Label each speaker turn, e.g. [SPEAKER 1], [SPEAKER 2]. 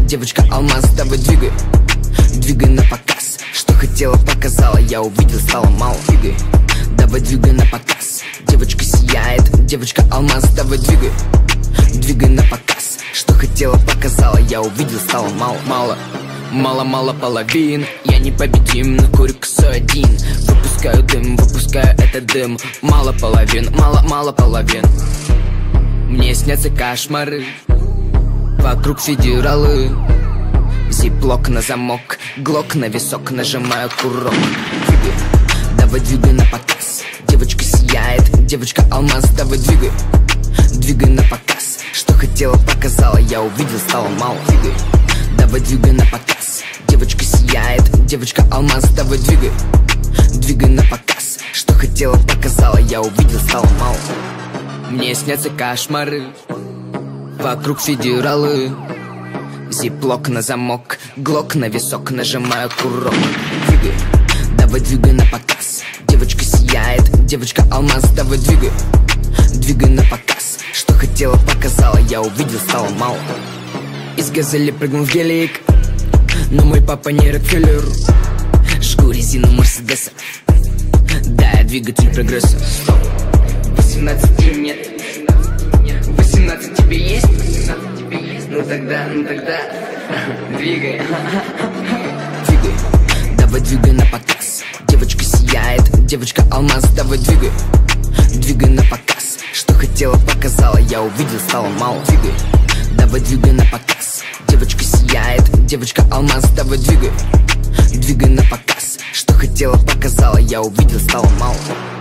[SPEAKER 1] девочка алмаз, давай двигай. Двигай на показ, что хотела, показала. Я увидел, стало мало. Двигай, давай двигай на показ. Девочка сияет, девочка алмаз, давай двигай. Двигай на показ, что хотела, показала. Я увидел, стало мало. Мало половин, я непобедим, но курю косой один. Выпускаю дым, выпускаю этот дым. Мало половин, мало половин. Мне снятся кошмары, вокруг федералы. Зиплок на замок, глок на висок, нажимаю курок. Двигай, давай двигай на показ. Девочка сияет, девочка алмаз, давай двигай. Двигай на показ, что хотела, показала. Я увидел, стало мало. Двигай, давай двигай на показ. Девочка сияет, девочка алмаз, давай двигай. Двигай на показ, что хотела, показала. Я увидел, стало мало. Мне снятся кошмары, вокруг федералы. Зиплок на замок, глок на висок, нажимаю курок. Двигай, давай двигай на показ. Девочка сияет, девочка алмаз, давай двигай. Двигай на показ, что хотела, показала. Я увидел, стало мало. Из газели прыгнул в гелик, но мой папа не Рокфеллер. Жгу резину Мерседеса, да, я двигатель прогресса. 18 нет, 18 тебе есть? Ну тогда, двигай. Двигай, давай двигай на показ. Девочка сияет, девочка алмаз, давай двигай. Двигай на показ, что хотела, показала. Я увидел, стало мало. Двигай, давай двигай на показ. Девочка сияет, девочка алмаз, давай двигай. Двигай на показ, что хотела, показала. Я увидел, стало мало.